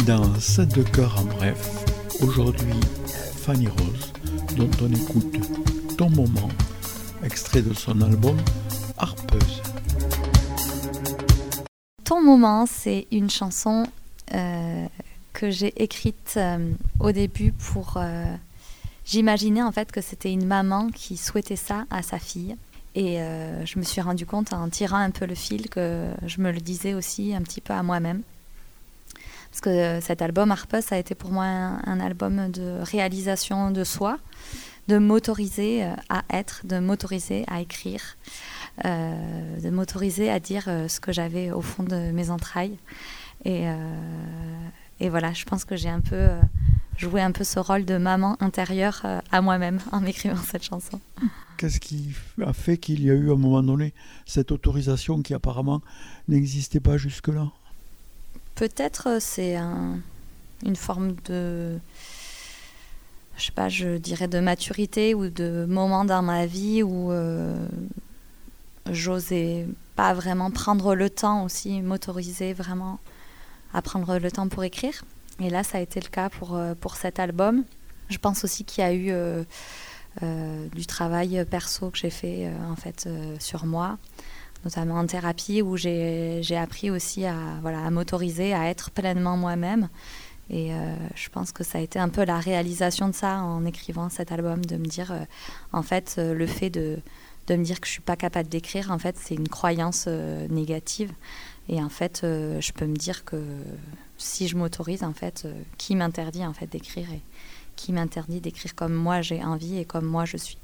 Dans 7 de cœur en bref, aujourd'hui Fanny Rose, dont on écoute Ton moment, extrait de son album Harpeuse. Ton moment, c'est une chanson que j'ai écrite au début pour... J'imaginais en fait que c'était une maman qui souhaitait ça à sa fille. Et je me suis rendu compte en tirant un peu le fil que je me le disais aussi un petit peu à moi-même. Parce que cet album Harpeuse, ça a été pour moi un album de réalisation de soi, de m'autoriser à être, de m'autoriser à écrire, de m'autoriser à dire ce que j'avais au fond de mes entrailles. Et voilà, je pense que j'ai un peu joué un peu ce rôle de maman intérieure à moi-même en écrivant cette chanson. Qu'est-ce qui a fait qu'il y a eu à un moment donné cette autorisation qui apparemment n'existait pas jusque-là ? Peut-être c'est une forme de, je sais pas, je dirais de maturité ou de moment dans ma vie où j'osais pas vraiment prendre le temps aussi, m'autoriser vraiment à prendre le temps pour écrire. Et là, ça a été le cas pour cet album. Je pense aussi qu'il y a eu du travail perso que j'ai fait en fait sur moi, notamment en thérapie, où j'ai appris aussi à m'autoriser à être pleinement moi-même. Et je pense que ça a été un peu la réalisation de ça en écrivant cet album, de me dire, en fait, le fait de me dire que je ne suis pas capable d'écrire, en fait, c'est une croyance négative. Et en fait, je peux me dire que si je m'autorise, en fait, qui m'interdit en fait d'écrire et qui m'interdit d'écrire comme moi j'ai envie et comme moi je suis.